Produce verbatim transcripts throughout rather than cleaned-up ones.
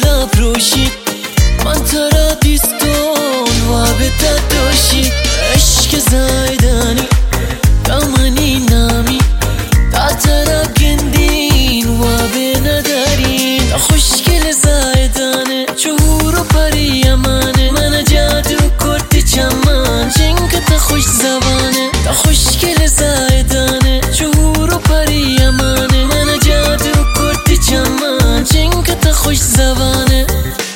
دلم روشید من تو را دیستون و به تداشی عشق زایدانی دامنی نامی تا طرف گندین و به ندارین خوشگل زایدانه چهور و پری امانه من جادو کرد چمان چنگ تا خوش زبانه تا خوشگل زایدانه چهور و پری امانه من جادو کرد چمان چنگ تا خوش زبانه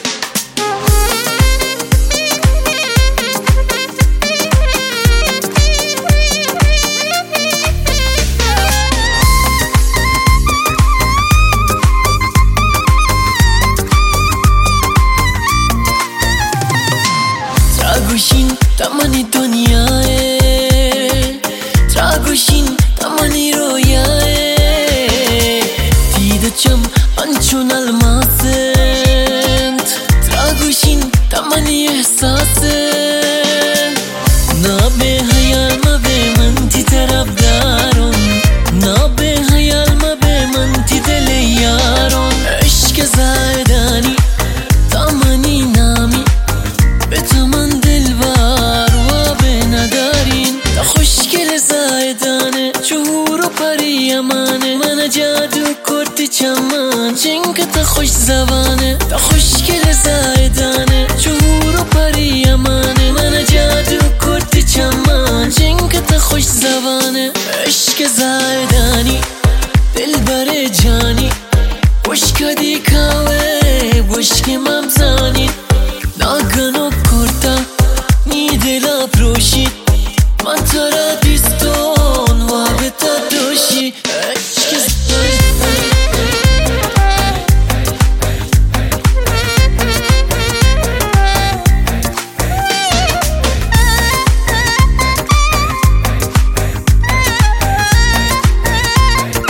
Tragushin tamani dunyae Tragushin tamani royae Didacham anchun almasent Tragushin tamani ihsasent Nabe hayal mabe manti tarafdaron Nabe hayal mabe manti dele yaron Ishq zaydani tamani nami بتمن دلبر و به ندارین تا خوشگل زایدانه چهور و پری امانه من جادو کرد چمان چنگ تا خوش زبانه تا خوشگل زایدانه چهور و پری امانه من جادو کرد چمان چنگ تا خوش زبانه عشق زایدانی دلبر جانی خوشکدی کاوه بشک ممزانی ناگنو کرتا نی دلم روشید من تو را دیستون و به تداشی عشق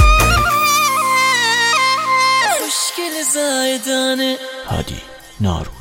خوشگل زایدانه هادی نارو